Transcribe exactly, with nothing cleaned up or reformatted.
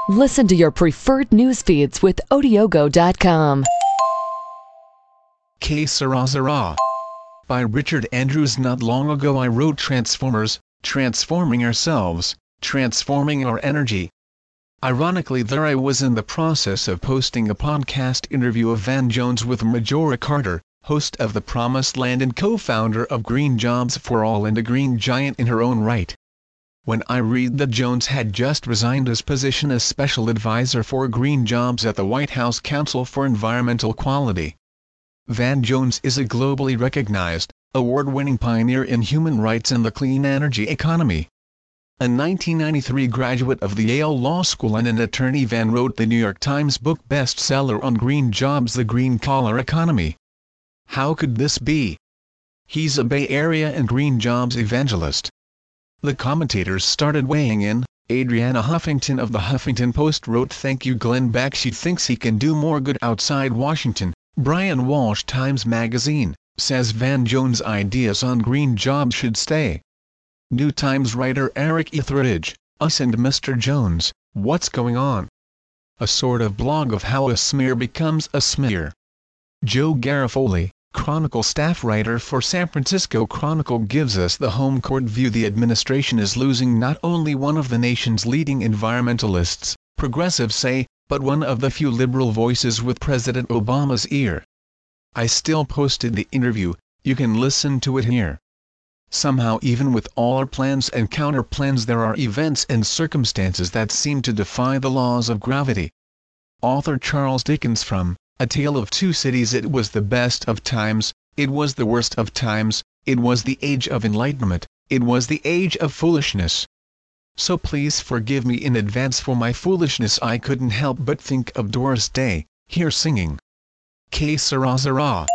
Listen to your preferred news feeds with Odiogo dot com. Que Sera Sera by Richard Andrews. Not long ago I wrote Transformers, transforming ourselves, transforming our energy. Ironically, there I was in the process of posting a podcast interview of Van Jones with Majora Carter, host of The Promised Land and co-founder of Green Jobs for All and a green giant in her own right. When I read that Jones had just resigned his position as special advisor for green jobs at the White House Council for Environmental Quality. Van Jones is a globally recognized, award-winning pioneer in human rights and the clean energy economy. A nineteen ninety-three graduate of the Yale Law School and an attorney, Van wrote the New York Times book bestseller on green jobs, The Green Collar Economy. How could this be? He's a Bay Area and green jobs evangelist. The commentators started weighing in. Adriana Huffington of the Huffington Post wrote, "Thank you, Glenn Beck. She thinks he can do more good outside Washington." Brian Walsh, Times Magazine, says Van Jones' ideas on green jobs should stay. New Times writer Eric Etheridge, Us and Mister Jones, What's Going On? A sort of blog of how a smear becomes a smear. Joe Garofoli, Chronicle staff writer for San Francisco Chronicle, gives us the home court view. The administration is losing not only one of the nation's leading environmentalists, progressives say, but one of the few liberal voices with President Obama's ear. I still posted the interview, you can listen to it here. Somehow, even with all our plans and counterplans, there are events and circumstances that seem to defy the laws of gravity. Author Charles Dickens from A Tale of Two Cities. It was the best of times, it was the worst of times, it was the age of enlightenment, it was the age of foolishness. So please forgive me in advance for my foolishness. I couldn't help but think of Doris Day, here singing Que Sera Sera.